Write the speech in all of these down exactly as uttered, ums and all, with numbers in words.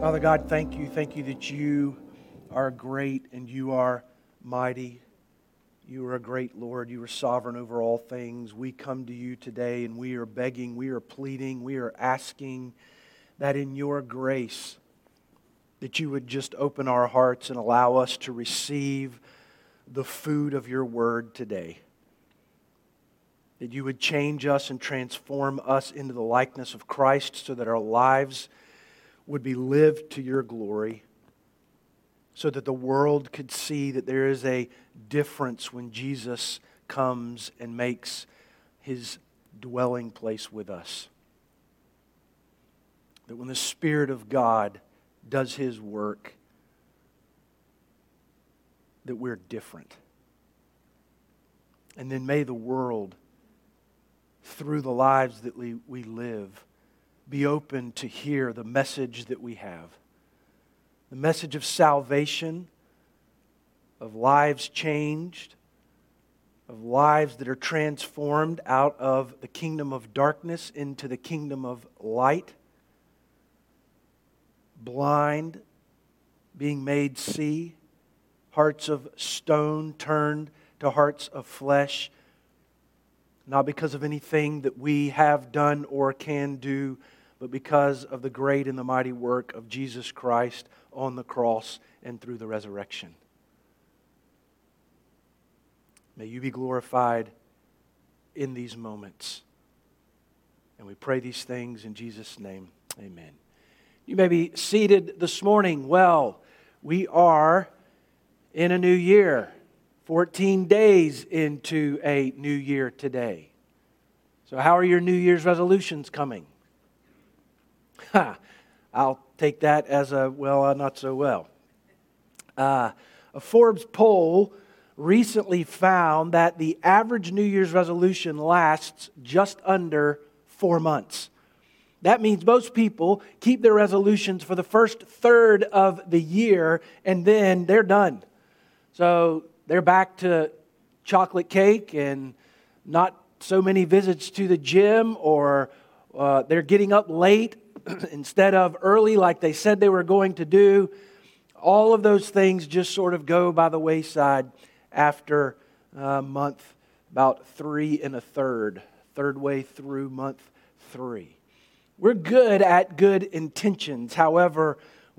Father God, thank you. Thank you that you are great and you are mighty. You are a great Lord. You are sovereign over all things. We come to you today and we are begging, we are pleading, we are asking that in your grace that you would just open our hearts and allow us to receive the food of your word today. That you would change us and transform us into the likeness of Christ so that our lives would be lived to your glory, so that the world could see that there is a difference when Jesus comes and makes his dwelling place with us. That when the Spirit of God does his work, that we're different. And then may the world, through the lives that we, we live, be open to hear the message that we have. The message of salvation, of lives changed, of lives that are transformed out of the kingdom of darkness into the kingdom of light. Blind being made see, hearts of stone turned to hearts of flesh, not because of anything that we have done or can do, but because of the great and the mighty work of Jesus Christ on the cross and through the resurrection. May you be glorified in these moments. And we pray these things in Jesus' name. Amen. You may be seated this morning. Well, we are in a new year. fourteen days into a new year today. So how are your New Year's resolutions coming? Ha, I'll take that as a, well, uh, not so well. Uh, a Forbes poll recently found that the average New Year's resolution lasts just under four months. That means most people keep their resolutions for the first third of the year and then they're done. So they're back to chocolate cake and not so many visits to the gym, or uh, they're getting up late instead of early like they said they were going to do. All of those things just sort of go by the wayside after a month, about three and a third, third way through month three. We're good at good intentions. However,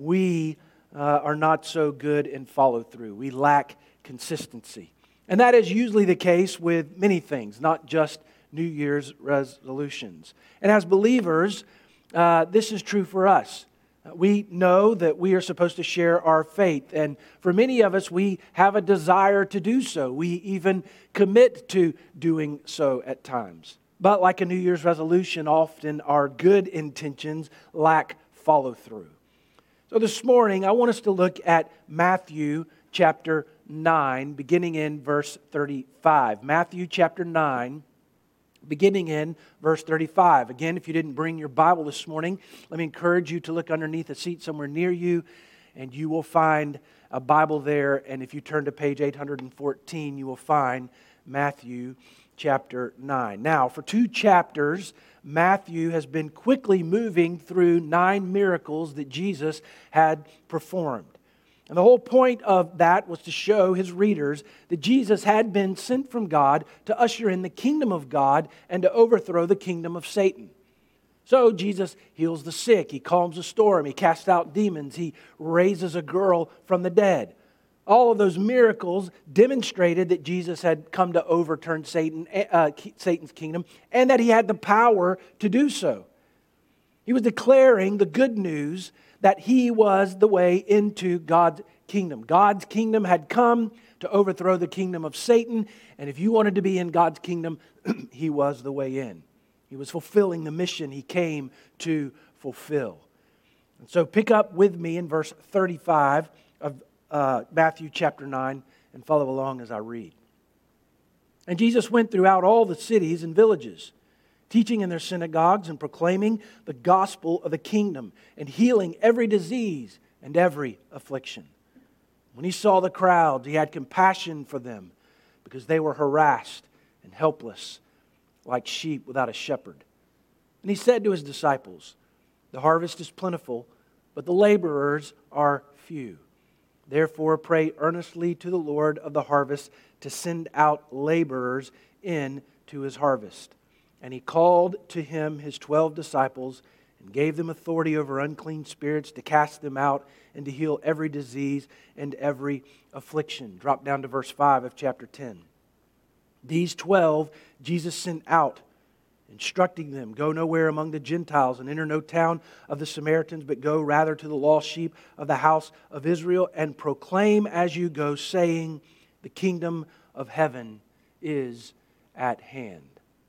we uh, are not so good in follow through. We lack consistency. And that is usually the case with many things, not just New Year's resolutions. And as believers, uh, this is true for us. We know that we are supposed to share our faith. And for many of us, we have a desire to do so. We even commit to doing so at times. But like a New Year's resolution, often our good intentions lack follow through. So this morning, I want us to look at Matthew chapter nine, beginning in verse thirty-five. Matthew chapter nine, beginning in verse thirty-five. Again, if you didn't bring your Bible this morning, let me encourage you to look underneath a seat somewhere near you, and you will find a Bible there. And if you turn to page eight hundred fourteen, you will find Matthew chapter nine. Now, for two chapters, Matthew has been quickly moving through nine miracles that Jesus had performed. And the whole point of that was to show his readers that Jesus had been sent from God to usher in the kingdom of God and to overthrow the kingdom of Satan. So Jesus heals the sick, he calms a storm, he casts out demons, he raises a girl from the dead. All of those miracles demonstrated that Jesus had come to overturn Satan, uh, Satan's kingdom, and that he had the power to do so. He was declaring the good news that he was the way into God's kingdom. God's kingdom had come to overthrow the kingdom of Satan, and if you wanted to be in God's kingdom, he was the way in. He was fulfilling the mission he came to fulfill. And so pick up with me in verse thirty-five of uh, Matthew chapter nine and follow along as I read. And Jesus went throughout all the cities and villages, teaching in their synagogues and proclaiming the gospel of the kingdom and healing every disease and every affliction. When he saw the crowds, he had compassion for them because they were harassed and helpless like sheep without a shepherd. And he said to his disciples, "The harvest is plentiful, but the laborers are few. Therefore, pray earnestly to the Lord of the harvest to send out laborers into his harvest." And he called to him his twelve disciples and gave them authority over unclean spirits to cast them out and to heal every disease and every affliction. Drop down to verse five of chapter ten. These twelve Jesus sent out, instructing them, "Go nowhere among the Gentiles and enter no town of the Samaritans, but go rather to the lost sheep of the house of Israel and proclaim as you go, saying, the kingdom of heaven is at hand."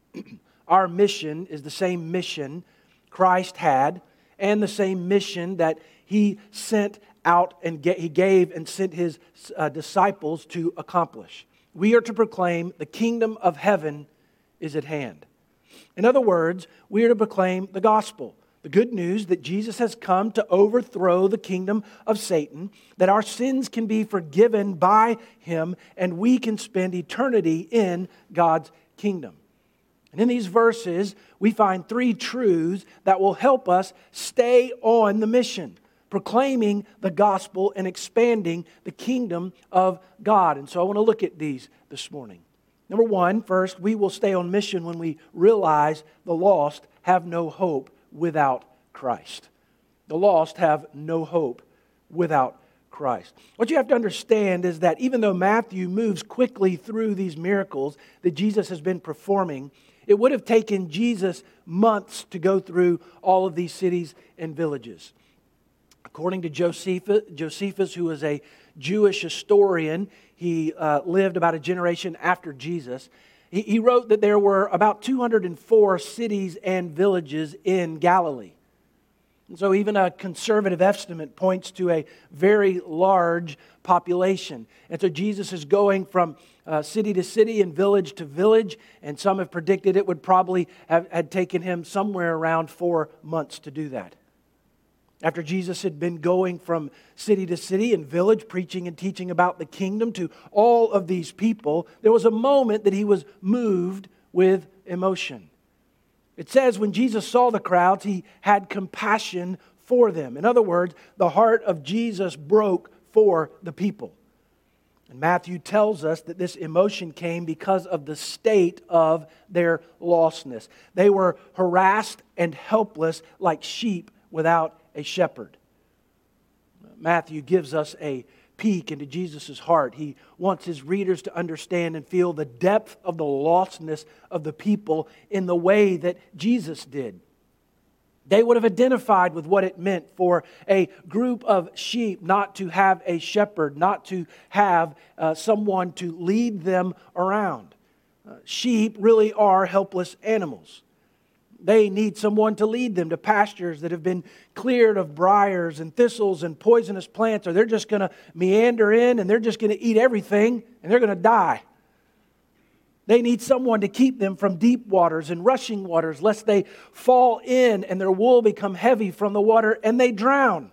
Our mission is the same mission Christ had and the same mission that He sent out and get, He gave and sent His uh, disciples to accomplish. We are to proclaim the kingdom of heaven is at hand. In other words, we are to proclaim the gospel, the good news that Jesus has come to overthrow the kingdom of Satan, that our sins can be forgiven by Him, and we can spend eternity in God's kingdom. And in these verses, we find three truths that will help us stay on the mission, proclaiming the gospel and expanding the kingdom of God. And so I want to look at these this morning. Number one, first, we will stay on mission when we realize the lost have no hope without Christ. The lost have no hope without Christ. What you have to understand is that even though Matthew moves quickly through these miracles that Jesus has been performing, it would have taken Jesus months to go through all of these cities and villages. According to Josephus, Josephus, who was a Jewish historian, he uh, lived about a generation after Jesus. He, he wrote that there were about two hundred four cities and villages in Galilee. And so even a conservative estimate points to a very large population. And so Jesus is going from uh, city to city and village to village, and some have predicted it would probably have had taken him somewhere around four months to do that. After Jesus had been going from city to city and village, preaching and teaching about the kingdom to all of these people, there was a moment that He was moved with emotion. It says when Jesus saw the crowds, He had compassion for them. In other words, the heart of Jesus broke for the people. And Matthew tells us that this emotion came because of the state of their lostness. They were harassed and helpless like sheep without a shepherd. Matthew gives us a peek into Jesus' heart. He wants his readers to understand and feel the depth of the lostness of the people in the way that Jesus did. They would have identified with what it meant for a group of sheep not to have a shepherd, not to have uh, someone to lead them around. Uh, sheep really are helpless animals. They need someone to lead them to pastures that have been cleared of briars and thistles and poisonous plants, or they're just going to meander in and they're just going to eat everything and they're going to die. They need someone to keep them from deep waters and rushing waters, lest they fall in and their wool become heavy from the water and they drown.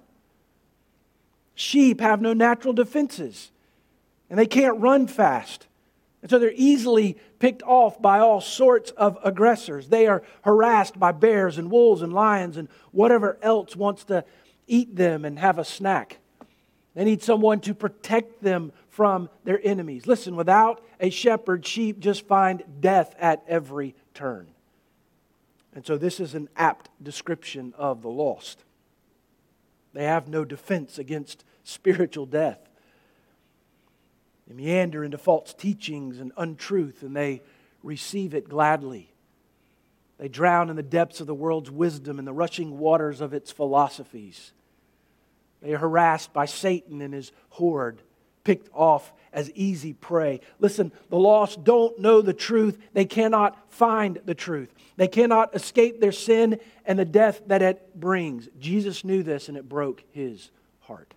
Sheep have no natural defenses and they can't run fast. And so they're easily picked off by all sorts of aggressors. They are harassed by bears and wolves and lions and whatever else wants to eat them and have a snack. They need someone to protect them from their enemies. Listen, without a shepherd, sheep just find death at every turn. And so this is an apt description of the lost. They have no defense against spiritual death. They meander into false teachings and untruth, and they receive it gladly. They drown in the depths of the world's wisdom and the rushing waters of its philosophies. They are harassed by Satan and his horde, picked off as easy prey. Listen, the lost don't know the truth. They cannot find the truth. They cannot escape their sin and the death that it brings. Jesus knew this, and it broke His heart.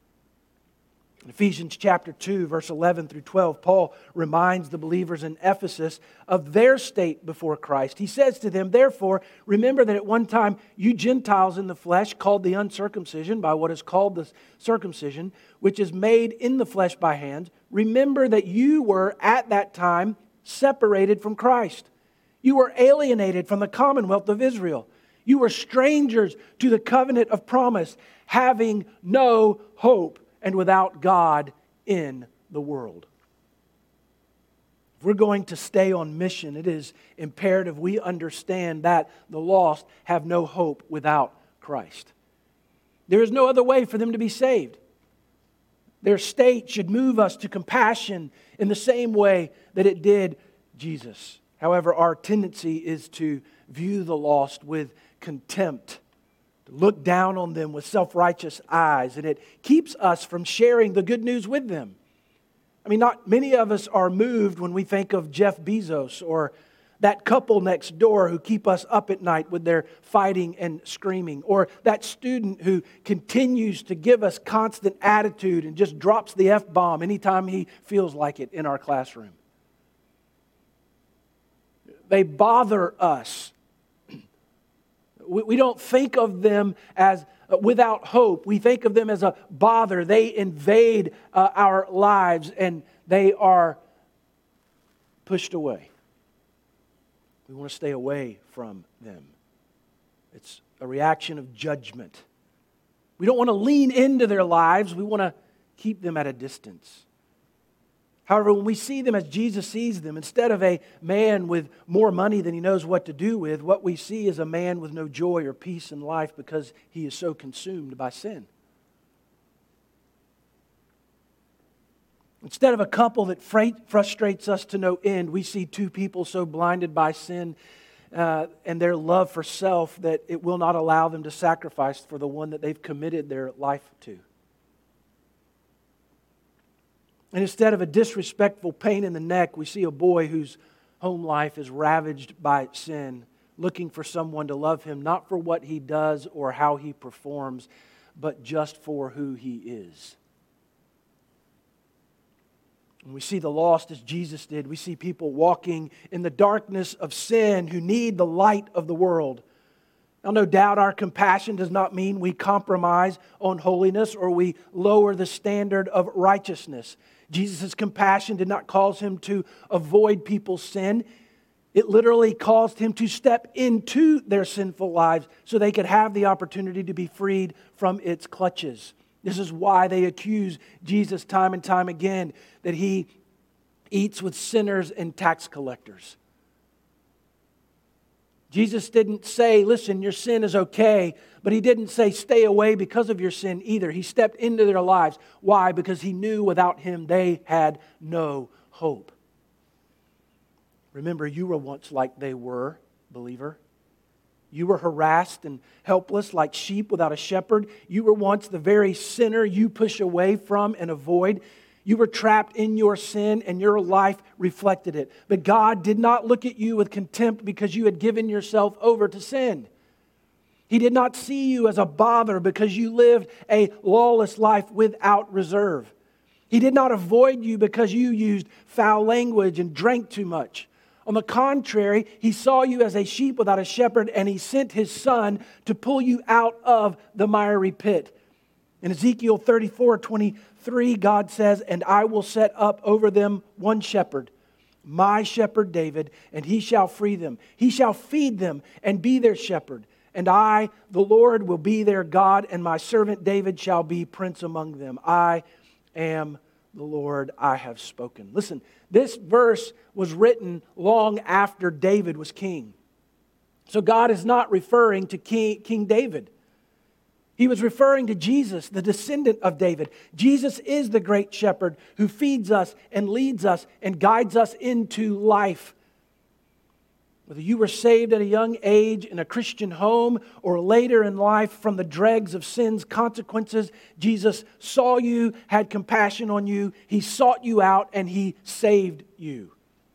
In Ephesians chapter two, verse eleven through twelve, Paul reminds the believers in Ephesus of their state before Christ. He says to them, "Therefore, remember that at one time you Gentiles in the flesh, called the uncircumcision by what is called the circumcision, which is made in the flesh by hands, remember that you were at that time separated from Christ. You were alienated from the commonwealth of Israel. You were strangers to the covenant of promise, having no hope and without God in the world. If we're going to stay on mission, it is imperative we understand that the lost have no hope without Christ. There is no other way for them to be saved. Their state should move us to compassion in the same way that it did Jesus. However, our tendency is to view the lost with contempt, to look down on them with self-righteous eyes, and it keeps us from sharing the good news with them. I mean, not many of us are moved when we think of Jeff Bezos or that couple next door who keep us up at night with their fighting and screaming, or that student who continues to give us constant attitude and just drops the F-bomb anytime he feels like it in our classroom. They bother us. We don't think of them as without hope. We think of them as a bother. They invade uh, our lives and they are pushed away. We want to stay away from them. It's a reaction of judgment. We don't want to lean into their lives. We want to keep them at a distance. However, when we see them as Jesus sees them, instead of a man with more money than he knows what to do with, what we see is a man with no joy or peace in life because he is so consumed by sin. Instead of a couple that frustrates us to no end, we see two people so blinded by sin uh, and their love for self that it will not allow them to sacrifice for the one that they've committed their life to. And instead of a disrespectful pain in the neck, we see a boy whose home life is ravaged by sin, looking for someone to love him, not for what he does or how he performs, but just for who he is. And we see the lost as Jesus did. We see people walking in the darkness of sin who need the light of the world. Now, no doubt our compassion does not mean we compromise on holiness or we lower the standard of righteousness. Jesus' compassion did not cause him to avoid people's sin. It literally caused him to step into their sinful lives so they could have the opportunity to be freed from its clutches. This is why they accuse Jesus time and time again that he eats with sinners and tax collectors. Jesus didn't say, listen, your sin is okay, but he didn't say stay away because of your sin either. He stepped into their lives. Why? Because he knew without him they had no hope. Remember, you were once like they were, believer. You were harassed and helpless like sheep without a shepherd. You were once the very sinner you push away from and avoid. You were trapped in your sin and your life reflected it. But God did not look at you with contempt because you had given yourself over to sin. He did not see you as a bother because you lived a lawless life without reserve. He did not avoid you because you used foul language and drank too much. On the contrary, He saw you as a sheep without a shepherd, and He sent His Son to pull you out of the miry pit. In Ezekiel thirty-four twenty-three, God says, "And I will set up over them one shepherd, my shepherd David, and he shall free them. He shall feed them and be their shepherd. And I, the Lord, will be their God, and my servant David shall be prince among them. I am the Lord, I have spoken." Listen, this verse was written long after David was king. So God is not referring to King, King David. He was referring to Jesus, the descendant of David. Jesus is the great shepherd who feeds us and leads us and guides us into life. Whether you were saved at a young age in a Christian home or later in life from the dregs of sin's consequences, Jesus saw you, had compassion on you, He sought you out, and He saved you.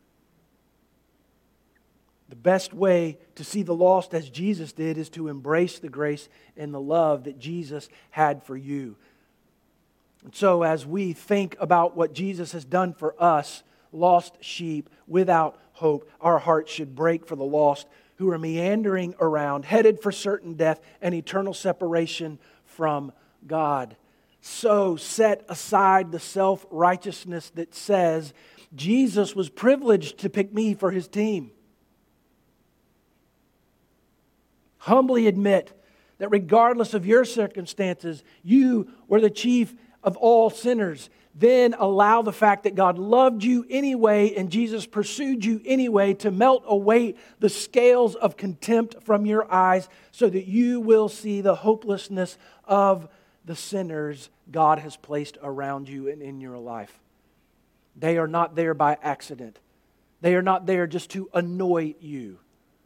The best way to see the lost as Jesus did is to embrace the grace and the love that Jesus had for you. And so as we think about what Jesus has done for us, lost sheep without hope, our hearts should break for the lost who are meandering around, headed for certain death and eternal separation from God. So set aside the self-righteousness that says Jesus was privileged to pick me for His team. Humbly admit that regardless of your circumstances, you were the chief of all sinners. Then allow the fact that God loved you anyway and Jesus pursued you anyway to melt away the scales of contempt from your eyes so that you will see the hopelessness of the sinners God has placed around you and in your life. They are not there by accident. They are not there just to annoy you.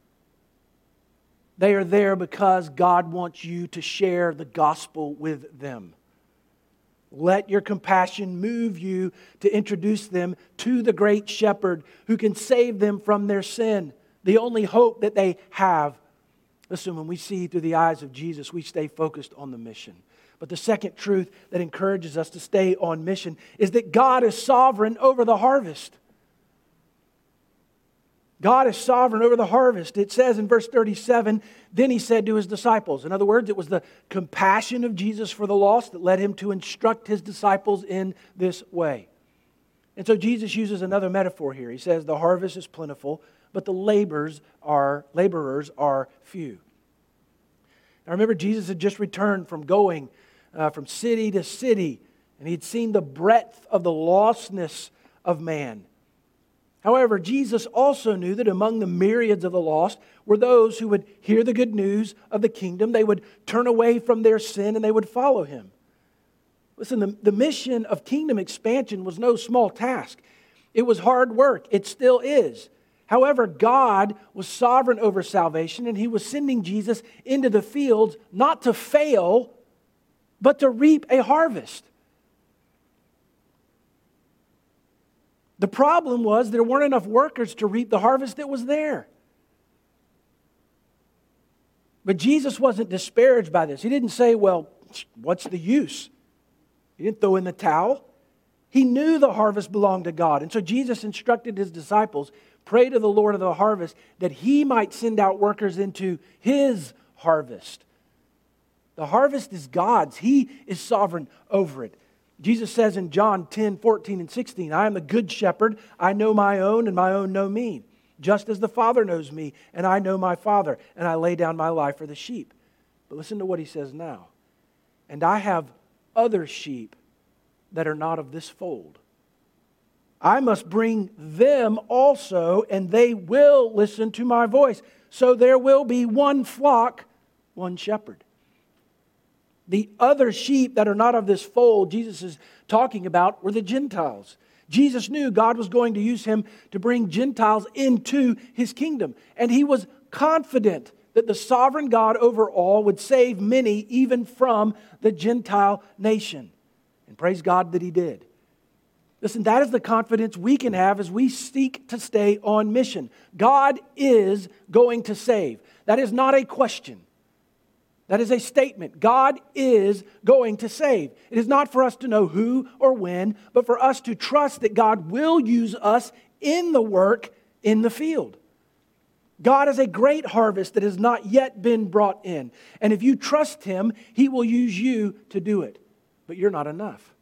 They are there because God wants you to share the gospel with them. Let your compassion move you to introduce them to the great shepherd who can save them from their sin, the only hope that they have. Listen, when we see through the eyes of Jesus, we stay focused on the mission. But the second truth that encourages us to stay on mission is that God is sovereign over the harvest. God is sovereign over the harvest. It says in verse thirty-seven, then he said to his disciples. In other words, it was the compassion of Jesus for the lost that led him to instruct his disciples in this way. And so Jesus uses another metaphor here. He says the harvest is plentiful, but the laborers are, laborers are few. Now remember, Jesus had just returned from going uh, from city to city, and he'd seen the breadth of the lostness of man. However, Jesus also knew that among the myriads of the lost were those who would hear the good news of the kingdom. They would turn away from their sin and they would follow him. Listen, the, the mission of kingdom expansion was no small task. It was hard work. It still is. However, God was sovereign over salvation and he was sending Jesus into the fields not to fail, but to reap a harvest. The problem was there weren't enough workers to reap the harvest that was there. But Jesus wasn't disparaged by this. He didn't say, well, what's the use? He didn't throw in the towel. He knew the harvest belonged to God. And so Jesus instructed his disciples, pray to the Lord of the harvest that he might send out workers into his harvest. The harvest is God's. He is sovereign over it. Jesus says in John ten, fourteen, and sixteen, I am the good shepherd. I know my own, and my own know me. Just as the Father knows me, and I know my Father, and I lay down my life for the sheep. But listen to what he says now. And I have other sheep that are not of this fold. I must bring them also, and they will listen to my voice. So there will be one flock, one shepherd. The other sheep that are not of this fold Jesus is talking about were the Gentiles. Jesus knew God was going to use him to bring Gentiles into his kingdom. And he was confident that the sovereign God over all would save many even from the Gentile nation. And praise God that he did. Listen, that is the confidence we can have as we seek to stay on mission. God is going to save. That is not a question. That is a statement. God is going to save. It is not for us to know who or when, but for us to trust that God will use us in the work in the field. God has a great harvest that has not yet been brought in. And if you trust him, he will use you to do it. But you're not enough.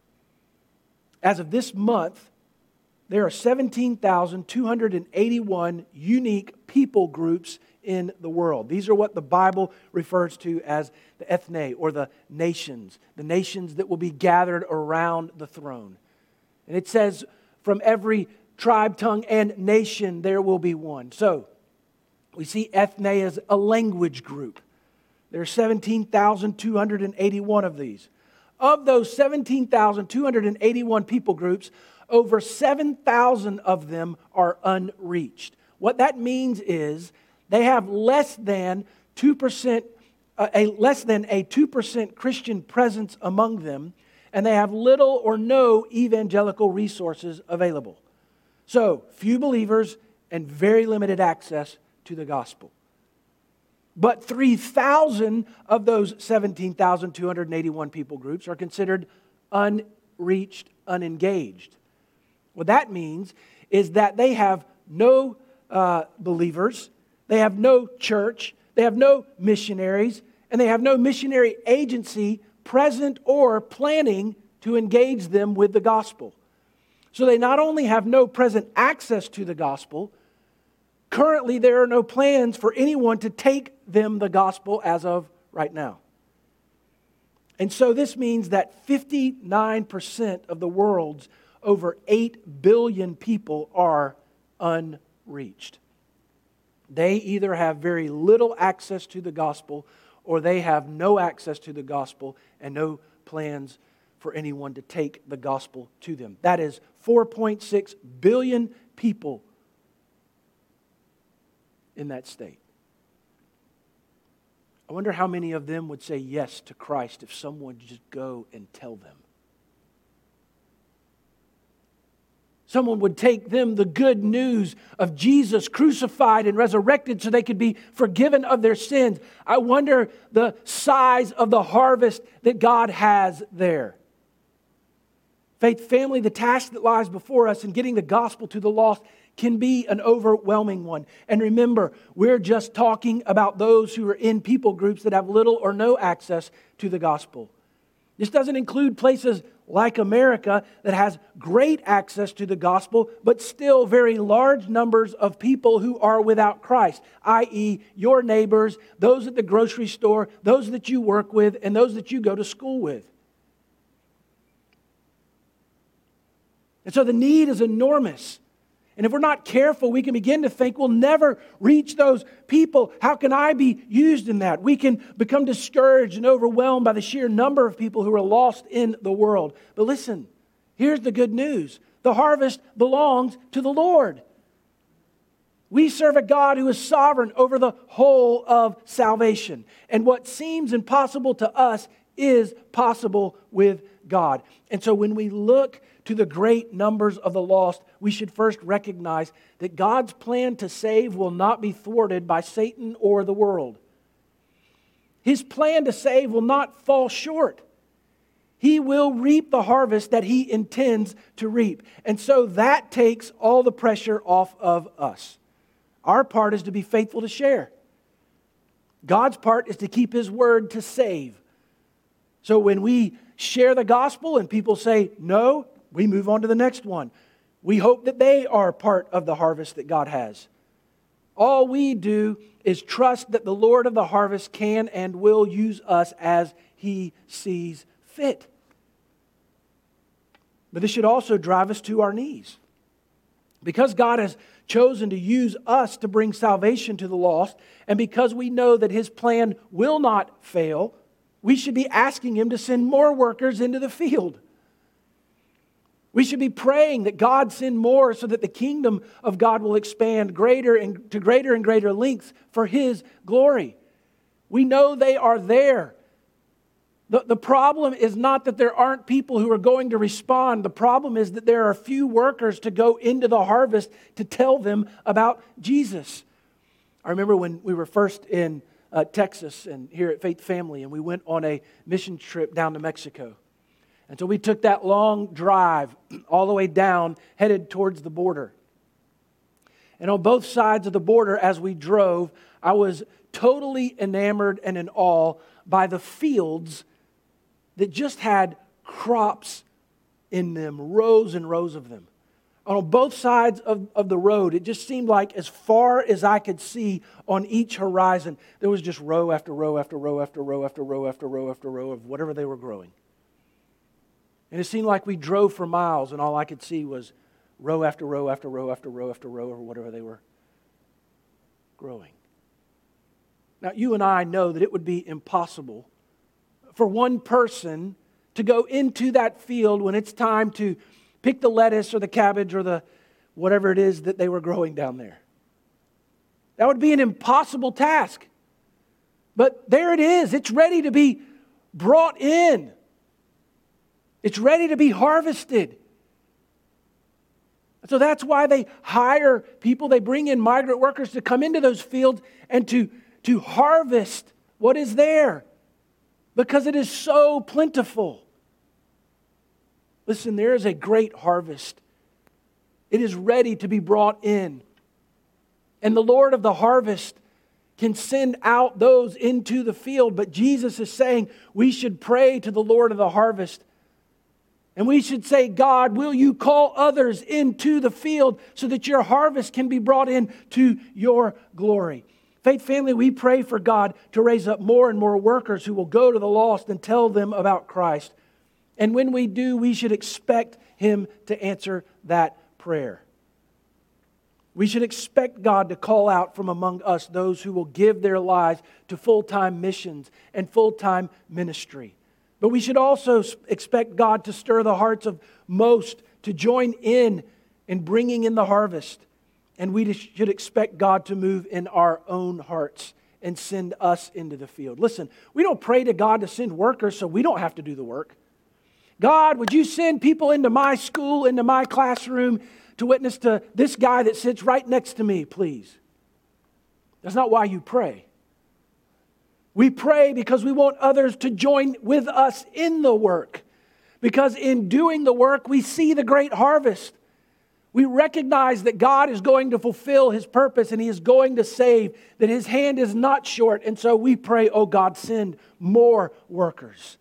As of this month, there are seventeen thousand two hundred eighty-one unique people groups in the world. These are what the Bible refers to as the ethne, or the nations. The nations that will be gathered around the throne. And it says, from every tribe, tongue, and nation there will be one. So, we see ethne as a language group. There are seventeen thousand two hundred eighty-one of these. Of those seventeen thousand two hundred eighty-one people groups, over seven thousand of them are unreached. What that means is they have less than two percent, uh, a less than a two percent Christian presence among them, and they have little or no evangelical resources available. So, few believers and very limited access to the gospel. But three thousand of those seventeen thousand two hundred eighty-one people groups are considered unreached, unengaged. What that means is that they have no uh, believers, they have no church, they have no missionaries, and they have no missionary agency present or planning to engage them with the gospel. So they not only have no present access to the gospel, currently there are no plans for anyone to take them the gospel as of right now. And so this means that fifty-nine percent of the world's over eight billion people are unreached. They either have very little access to the gospel or they have no access to the gospel and no plans for anyone to take the gospel to them. That is four point six billion people in that state. I wonder how many of them would say yes to Christ if someone would just go and tell them. Someone would take them the good news of Jesus crucified and resurrected so they could be forgiven of their sins. I wonder the size of the harvest that God has there. Faith family, the task that lies before us in getting the gospel to the lost can be an overwhelming one. And remember, we're just talking about those who are in people groups that have little or no access to the gospel. This doesn't include places like America that has great access to the gospel, but still very large numbers of people who are without Christ, that is your neighbors, those at the grocery store, those that you work with, and those that you go to school with. And so the need is enormous. And if we're not careful, we can begin to think we'll never reach those people. How can I be used in that? We can become discouraged and overwhelmed by the sheer number of people who are lost in the world. But listen, here's the good news. The harvest belongs to the Lord. We serve a God who is sovereign over the whole of salvation. And what seems impossible to us is possible with God. And so when we look to the great numbers of the lost, we should first recognize that God's plan to save will not be thwarted by Satan or the world. His plan to save will not fall short. He will reap the harvest that He intends to reap. And so that takes all the pressure off of us. Our part is to be faithful to share. God's part is to keep His word to save. So when we share the gospel and people say no, we move on to the next one. We hope that they are part of the harvest that God has. All we do is trust that the Lord of the harvest can and will use us as He sees fit. But this should also drive us to our knees. Because God has chosen to use us to bring salvation to the lost, and because we know that His plan will not fail, we should be asking Him to send more workers into the field. We should be praying that God send more so that the kingdom of God will expand greater and to greater and greater lengths for His glory. We know they are there. The, the problem is not that there aren't people who are going to respond. The problem is that there are few workers to go into the harvest to tell them about Jesus. I remember when we were first in uh, Texas and here at Faith Family, and we went on a mission trip down to Mexico. And so we took that long drive all the way down, headed towards the border. And on both sides of the border as we drove, I was totally enamored and in awe by the fields that just had crops in them, rows and rows of them. On both sides of, of the road, it just seemed like as far as I could see on each horizon, there was just row after row after row after row after row after row after row of whatever they were growing. And it seemed like we drove for miles and all I could see was row after row after row after row after row or whatever they were growing. Now, you and I know that it would be impossible for one person to go into that field when it's time to pick the lettuce or the cabbage or the whatever it is that they were growing down there. That would be an impossible task. But there it is. It's ready to be brought in. It's ready to be harvested. So that's why they hire people. They bring in migrant workers to come into those fields and to, to harvest what is there. Because it is so plentiful. Listen, there is a great harvest. It is ready to be brought in. And the Lord of the harvest can send out those into the field. But Jesus is saying we should pray to the Lord of the harvest. And we should say, God, will you call others into the field so that your harvest can be brought in to your glory? Faith family, we pray for God to raise up more and more workers who will go to the lost and tell them about Christ. And when we do, we should expect Him to answer that prayer. We should expect God to call out from among us those who will give their lives to full-time missions and full-time ministry. But we should also expect God to stir the hearts of most to join in in bringing in the harvest. And we should expect God to move in our own hearts and send us into the field. Listen, we don't pray to God to send workers so we don't have to do the work. God, would you send people into my school, into my classroom to witness to this guy that sits right next to me, please? That's not why you pray. We pray because we want others to join with us in the work. Because in doing the work, we see the great harvest. We recognize that God is going to fulfill His purpose and He is going to save, that His hand is not short. And so we pray, oh God, send more workers.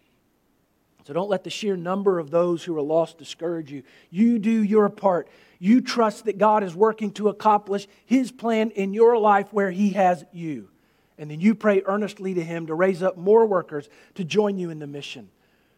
So don't let the sheer number of those who are lost discourage you. You do your part. You trust that God is working to accomplish His plan in your life where He has you. And then you pray earnestly to Him to raise up more workers to join you in the mission.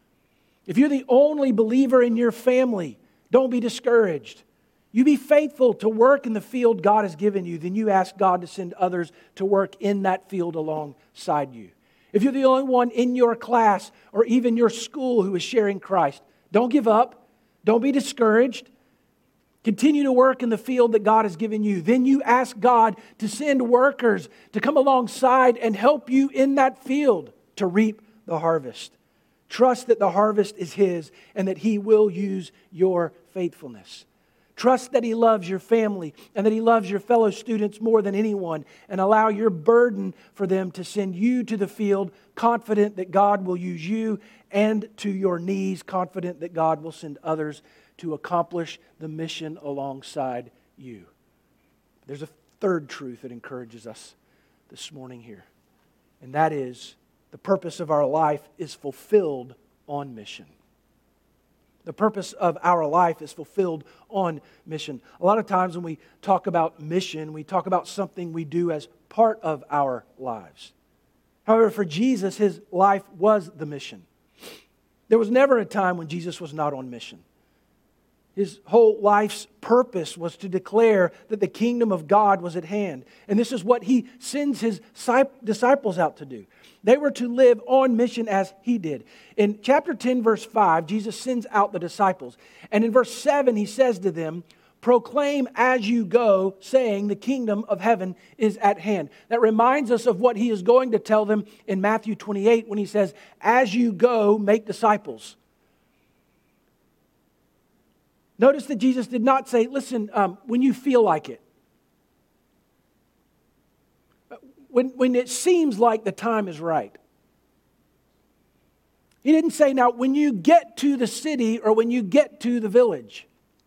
If you're the only believer in your family, don't be discouraged. You be faithful to work in the field God has given you. Then you ask God to send others to work in that field alongside you. If you're the only one in your class or even your school who is sharing Christ, don't give up. Don't be discouraged. Continue to work in the field that God has given you. Then you ask God to send workers to come alongside and help you in that field to reap the harvest. Trust that the harvest is His and that He will use your faithfulness. Trust that He loves your family and that He loves your fellow students more than anyone, and allow your burden for them to send you to the field, confident that God will use you, and to your knees, confident that God will send others to accomplish the mission alongside you. There's a third truth that encourages us this morning here, and that is the purpose of our life is fulfilled on mission. The purpose of our life is fulfilled on mission. A lot of times when we talk about mission, we talk about something we do as part of our lives. However, for Jesus, His life was the mission. There was never a time when Jesus was not on mission. His whole life's purpose was to declare that the kingdom of God was at hand. And this is what He sends His disciples out to do. They were to live on mission as He did. In chapter ten, verse five, Jesus sends out the disciples. And in verse seven, He says to them, "Proclaim as you go, saying the kingdom of heaven is at hand." That reminds us of what He is going to tell them in Matthew twenty-eight when He says, "As you go, make disciples." Notice that Jesus did not say, listen, um, when you feel like it. When, when it seems like the time is right. He didn't say, now, when you get to the city or when you get to the village.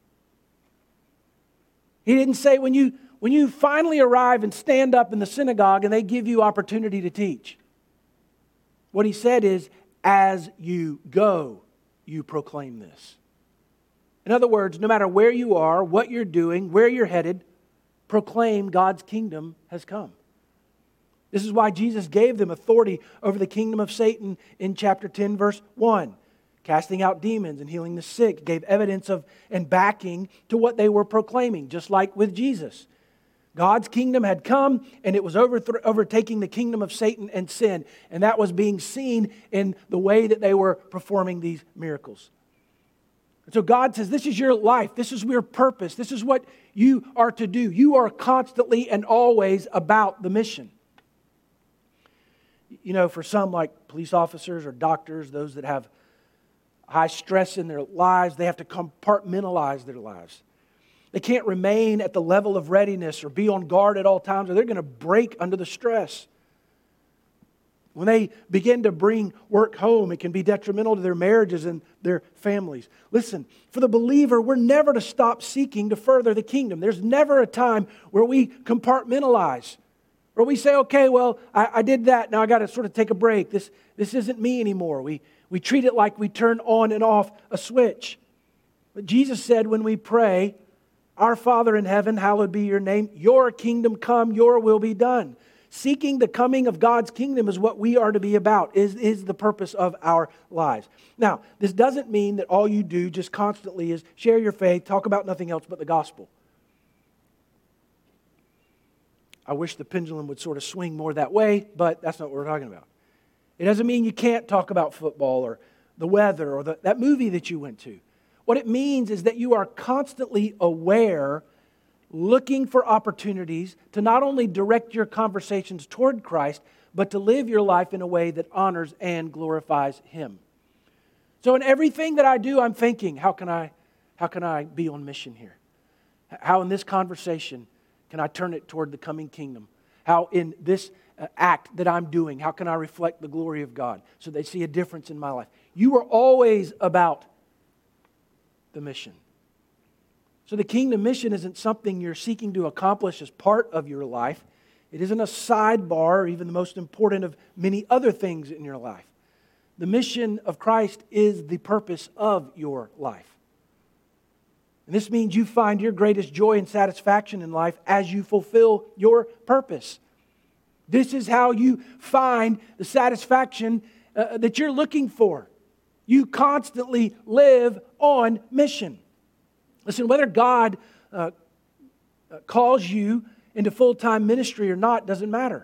He didn't say, when you, when you finally arrive and stand up in the synagogue and they give you opportunity to teach. What He said is, as you go, you proclaim this. In other words, no matter where you are, what you're doing, where you're headed, proclaim God's kingdom has come. This is why Jesus gave them authority over the kingdom of Satan in chapter ten, verse one. Casting out demons and healing the sick gave evidence of and backing to what they were proclaiming, just like with Jesus. God's kingdom had come and it was overth- overtaking the kingdom of Satan and sin. And that was being seen in the way that they were performing these miracles. So God says, this is your life. This is your purpose. This is what you are to do. You are constantly and always about the mission. You know, for some like police officers or doctors, those that have high stress in their lives, they have to compartmentalize their lives. They can't remain at the level of readiness or be on guard at all times, or they're going to break under the stress. When they begin to bring work home, it can be detrimental to their marriages and their families. Listen, for the believer, we're never to stop seeking to further the kingdom. There's never a time where we compartmentalize, where we say, okay, well, I, I did that, now I got to sort of take a break. This, this isn't me anymore. We, we treat it like we turn on and off a switch. But Jesus said when we pray, "Our Father in heaven, hallowed be your name. Your kingdom come, your will be done." Seeking the coming of God's kingdom is what we are to be about, is, is the purpose of our lives. Now, this doesn't mean that all you do just constantly is share your faith, talk about nothing else but the gospel. I wish the pendulum would sort of swing more that way, but that's not what we're talking about. It doesn't mean you can't talk about football or the weather or the, that movie that you went to. What it means is that you are constantly aware, looking for opportunities to not only direct your conversations toward Christ, but to live your life in a way that honors and glorifies Him. So in everything that I do, I'm thinking, how can I, how can I be on mission here? How in this conversation can I turn it toward the coming kingdom? How in this uh, act that I'm doing, how can I reflect the glory of God so they see a difference in my life? You are always about the mission. So the kingdom mission isn't something you're seeking to accomplish as part of your life. It isn't a sidebar or even the most important of many other things in your life. The mission of Christ is the purpose of your life. And this means you find your greatest joy and satisfaction in life as you fulfill your purpose. This is how you find the satisfaction uh, that you're looking for. You constantly live on mission. Listen, whether God uh, calls you into full-time ministry or not doesn't matter.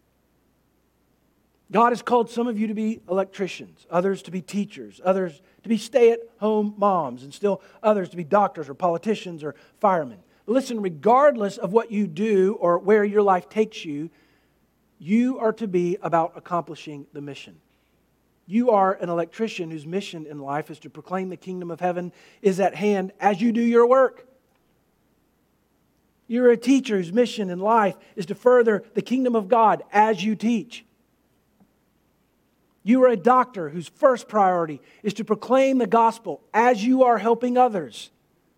God has called some of you to be electricians, others to be teachers, others to be stay-at-home moms, and still others to be doctors or politicians or firemen. But listen, regardless of what you do or where your life takes you, you are to be about accomplishing the mission. You are an electrician whose mission in life is to proclaim the kingdom of heaven is at hand as you do your work. You're a teacher whose mission in life is to further the kingdom of God as you teach. You are a doctor whose first priority is to proclaim the gospel as you are helping others.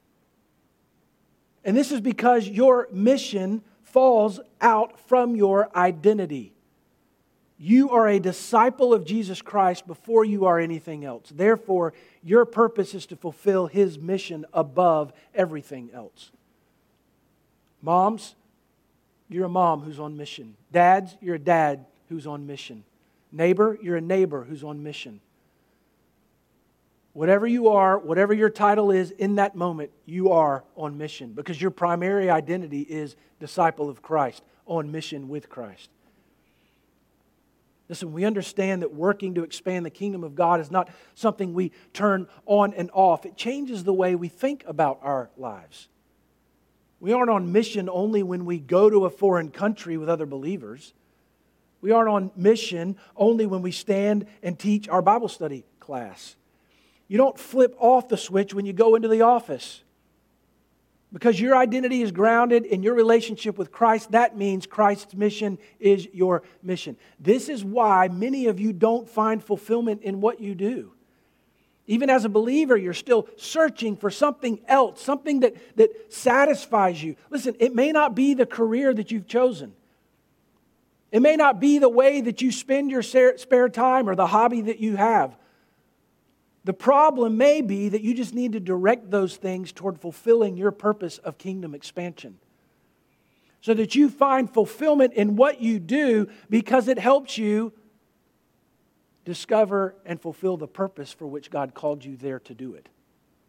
And this is because your mission falls out from your identity. You are a disciple of Jesus Christ before you are anything else. Therefore, your purpose is to fulfill His mission above everything else. Moms, you're a mom who's on mission. Dads, you're a dad who's on mission. Neighbor, you're a neighbor who's on mission. Whatever you are, whatever your title is in that moment, you are on mission because your primary identity is disciple of Christ, on mission with Christ. Listen, we understand that working to expand the kingdom of God is not something we turn on and off. It changes the way we think about our lives. We aren't on mission only when we go to a foreign country with other believers. We aren't on mission only when we stand and teach our Bible study class. You don't flip off the switch when you go into the office. Because your identity is grounded in your relationship with Christ, that means Christ's mission is your mission. This is why many of you don't find fulfillment in what you do. Even as a believer, you're still searching for something else, something that, that satisfies you. Listen, it may not be the career that you've chosen. It may not be the way that you spend your spare time or the hobby that you have. The problem may be that you just need to direct those things toward fulfilling your purpose of kingdom expansion. So that you find fulfillment in what you do because it helps you discover and fulfill the purpose for which God called you there to do it.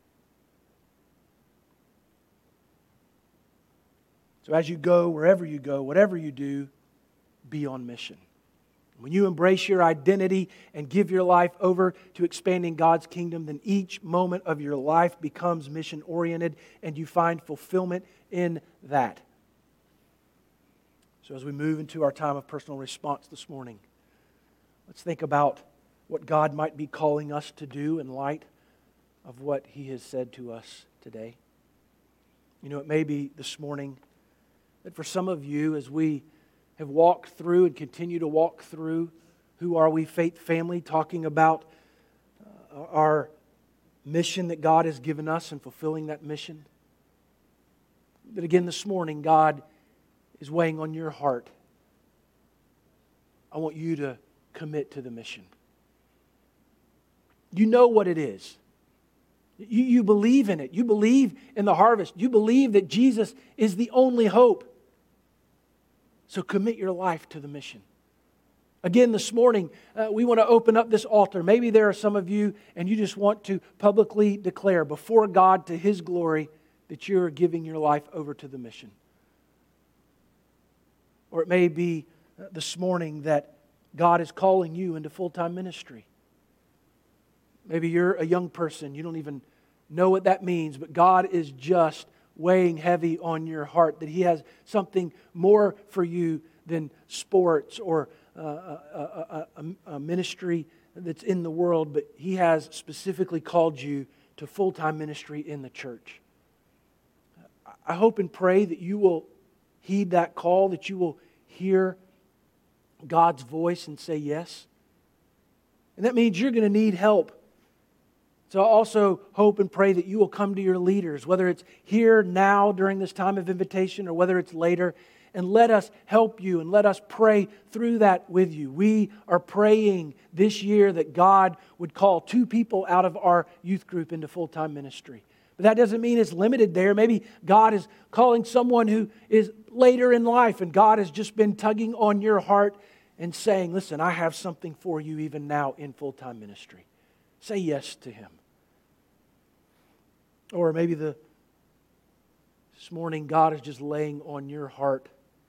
So as you go, wherever you go, whatever you do, be on mission. When you embrace your identity and give your life over to expanding God's kingdom, then each moment of your life becomes mission-oriented and you find fulfillment in that. So as we move into our time of personal response this morning, let's think about what God might be calling us to do in light of what He has said to us today. You know, it may be this morning that for some of you, as we have walked through and continue to walk through Who Are We Faith Family, talking about uh, our mission that God has given us and fulfilling that mission. That again this morning, God is weighing on your heart. I want you to commit to the mission. You know what it is. You, you believe in it. You believe in the harvest. You believe that Jesus is the only hope. So commit your life to the mission. Again, this morning, uh, we want to open up this altar. Maybe there are some of you and you just want to publicly declare before God to His glory that you're giving your life over to the mission. Or it may be uh, this morning that God is calling you into full-time ministry. Maybe you're a young person. You don't even know what that means, but God is just weighing heavy on your heart that He has something more for you than sports or uh, a, a, a, a ministry that's in the world, but He has specifically called you to full-time ministry in the church. I hope and pray that you will heed that call, that you will hear God's voice and say yes. And that means you're going to need help. So I also hope and pray that you will come to your leaders, whether it's here now during this time of invitation or whether it's later, and let us help you and let us pray through that with you. We are praying this year that God would call two people out of our youth group into full-time ministry. But that doesn't mean it's limited there. Maybe God is calling someone who is later in life and God has just been tugging on your heart and saying, listen, I have something for you even now in full-time ministry. Say yes to Him. Or maybe the, this morning God is just laying on your heart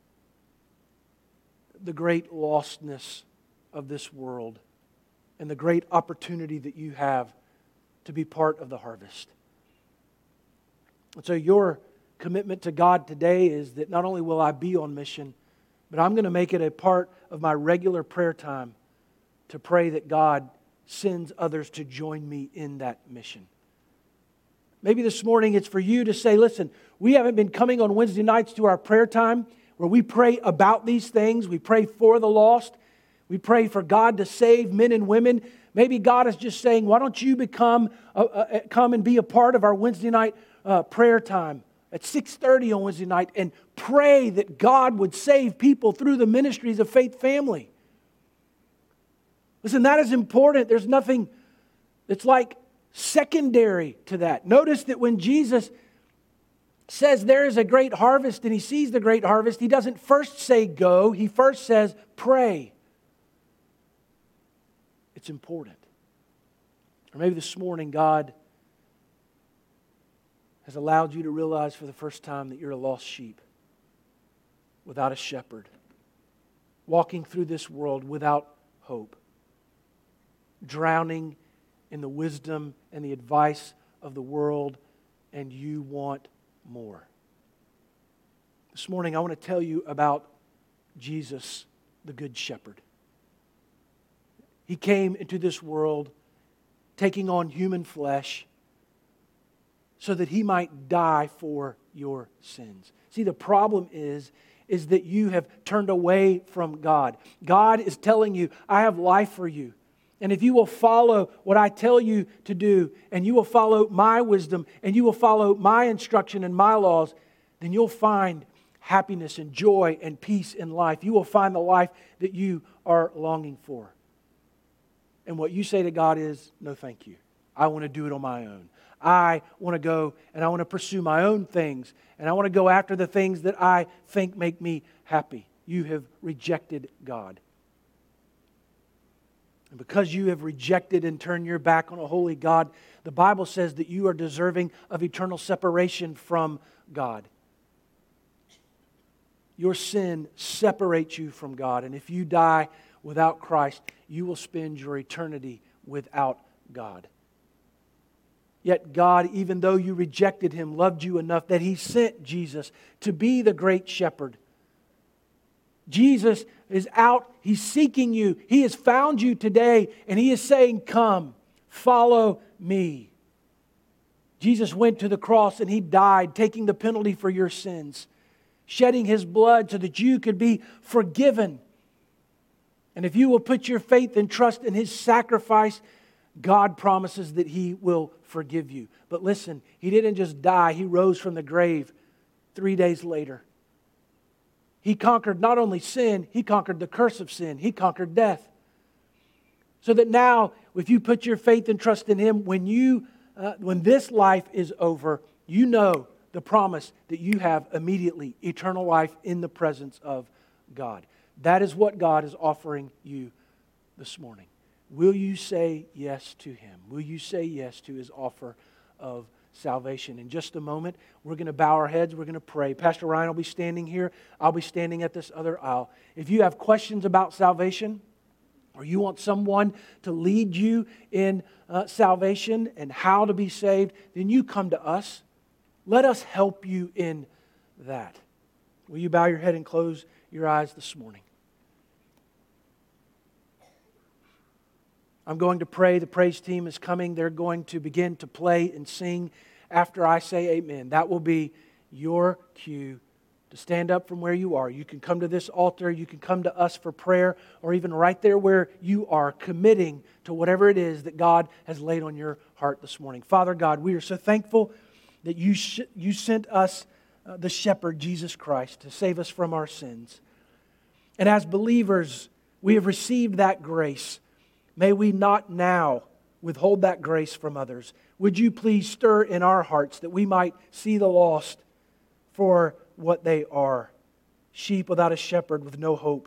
the great lostness of this world and the great opportunity that you have to be part of the harvest. And so your commitment to God today is that not only will I be on mission, but I'm going to make it a part of my regular prayer time to pray that God sends others to join me in that mission. Maybe this morning it's for you to say, listen, we haven't been coming on Wednesday nights to our prayer time where we pray about these things. We pray for the lost. We pray for God to save men and women. Maybe God is just saying, why don't you become, uh, uh, come and be a part of our Wednesday night uh, prayer time at six thirty on Wednesday night and pray that God would save people through the ministries of Faith Family. Listen, that is important. There's nothing that's like secondary to that. Notice that when Jesus says there is a great harvest and He sees the great harvest, He doesn't first say go. He first says pray. It's important. Or maybe this morning God has allowed you to realize for the first time that you're a lost sheep without a shepherd, walking through this world without hope, drowning in the wisdom and the advice of the world, and you want more. This morning I want to tell you about Jesus, the Good Shepherd. He came into this world taking on human flesh so that He might die for your sins. See, the problem is, is that you have turned away from God. God is telling you, I have life for you. And if you will follow what I tell you to do, and you will follow my wisdom, and you will follow my instruction and my laws, then you'll find happiness and joy and peace in life. You will find the life that you are longing for. And what you say to God is, no thank you. I want to do it on my own. I want to go and I want to pursue my own things. And I want to go after the things that I think make me happy. You have rejected God. And because you have rejected and turned your back on a holy God, the Bible says that you are deserving of eternal separation from God. Your sin separates you from God. And if you die without Christ, you will spend your eternity without God. Yet God, even though you rejected Him, loved you enough that He sent Jesus to be the great shepherd. Jesus is out, He's seeking you. He has found you today and He is saying, come, follow me. Jesus went to the cross and He died, taking the penalty for your sins, shedding His blood so that you could be forgiven. And if you will put your faith and trust in His sacrifice, God promises that He will forgive you. But listen, He didn't just die, He rose from the grave three days later. He conquered not only sin, He conquered the curse of sin. He conquered death. So that now, if you put your faith and trust in Him, when you, uh, when this life is over, you know the promise that you have immediately eternal life in the presence of God. That is what God is offering you this morning. Will you say yes to Him? Will you say yes to His offer of salvation? In just a moment, we're going to bow our heads. We're going to pray. Pastor Ryan will be standing here. I'll be standing at this other aisle. If you have questions about salvation, or you want someone to lead you in uh, salvation and how to be saved, then you come to us. Let us help you in that. Will you bow your head and close your eyes this morning? I'm going to pray. The praise team is coming. They're going to begin to play and sing after I say amen. That will be your cue to stand up from where you are. You can come to this altar. You can come to us for prayer, or even right there where you are, committing to whatever it is that God has laid on your heart this morning. Father God, we are so thankful that you, sh- you sent us uh, the shepherd, Jesus Christ, to save us from our sins. And as believers, we have received that grace. May we not now withhold that grace from others. Would you please stir in our hearts that we might see the lost for what they are, sheep without a shepherd with no hope.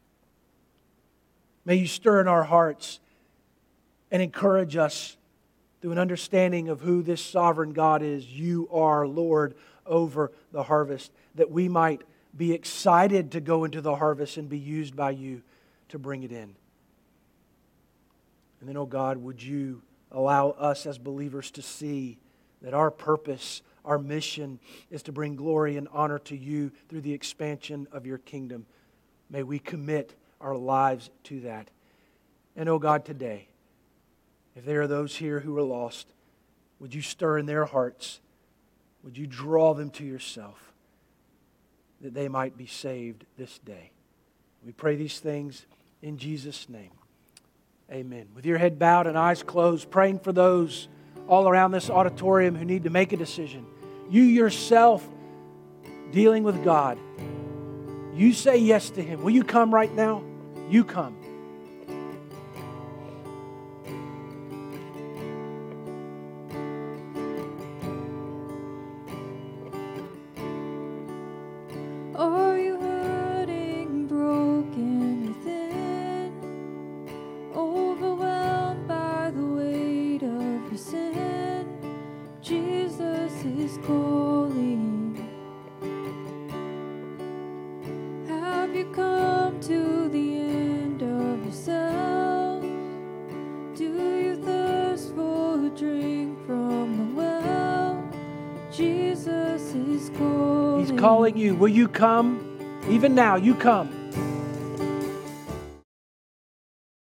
May you stir in our hearts and encourage us through an understanding of who this sovereign God is. You are Lord over the harvest, that we might be excited to go into the harvest and be used by you to bring it in. And then, oh God, would you allow us as believers to see that our purpose, our mission is to bring glory and honor to you through the expansion of your kingdom. May we commit our lives to that. And oh God, today, if there are those here who are lost, would you stir in their hearts? Would you draw them to yourself that they might be saved this day? We pray these things in Jesus' name. Amen. With your head bowed and eyes closed, praying for those all around this auditorium who need to make a decision. You yourself dealing with God. You say yes to Him. Will you come right now? You come. Are you hurting, broken within, overwhelmed by the weight of your sin? Jesus is calling. Have you come to the end of yourself? Do you thirst for a drink from the well? Jesus is calling. He's calling you. Will you come? Even now, you come.